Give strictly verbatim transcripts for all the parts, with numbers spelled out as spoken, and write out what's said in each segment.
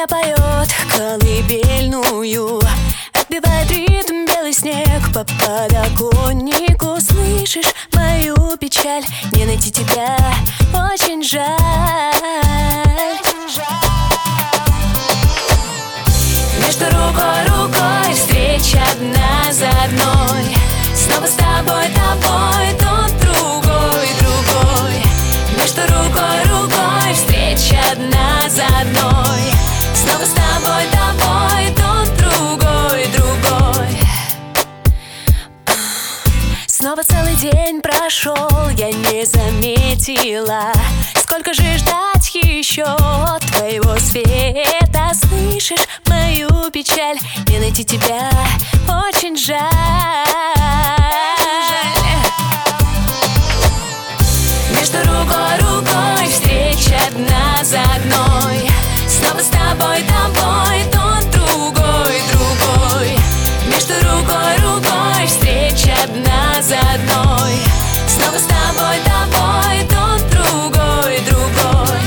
Москва поет колыбельную, отбивает ритм белый снег по подоконнику. Слышишь мою печаль, не найти тебя очень жаль. Между рукой рукой встреча одна за одной. Снова с тобой, тобой, тот другой, другой. Между рукой рукой встреча одна за одной. Снова с тобой, тобой, тот другой, другой. Снова целый день прошел, я не заметила, сколько же ждать еще твоего света. Слышишь мою печаль, не найти тебя очень жаль. Между рукой рукой встреча одна за одной. Снова с тобой, тобой, тот другой, другой. Между рукой рукой встреча одна за одной. Снова с тобой, тобой, тот другой, другой.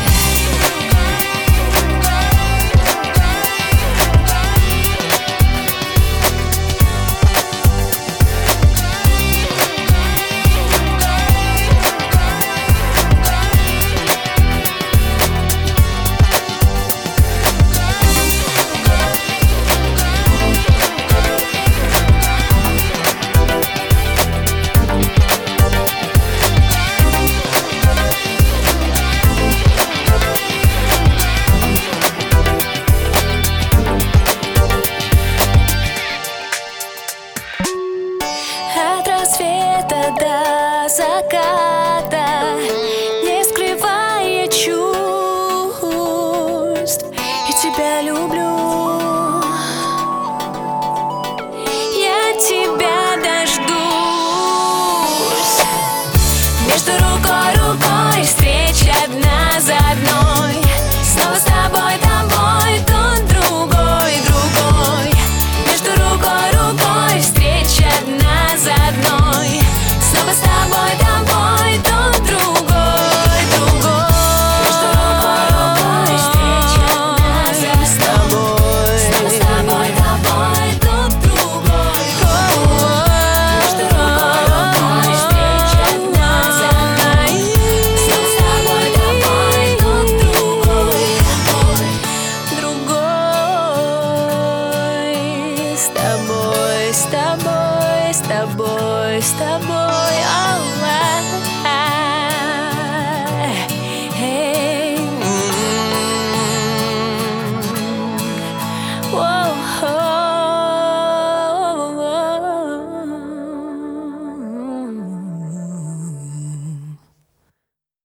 До заката, не скрывая чувств, я тебя люблю, я тебя дождусь. Между рукой рукой встреча одна за одной. Снова с тобой, тобой, тот другой, другой. Между рукой рукой встреча одна за одной. Снова с тобой, тобой, тот другой, другой. Между рукой рукой встреча одна за одной. Снова с тобой, тобой, тот другой, другой. Между рукой рукой встреча одна за одной. Снова с тобой, тобой, тот другой, другой. С тобой, с тобой, с тобой, с тобой, алла.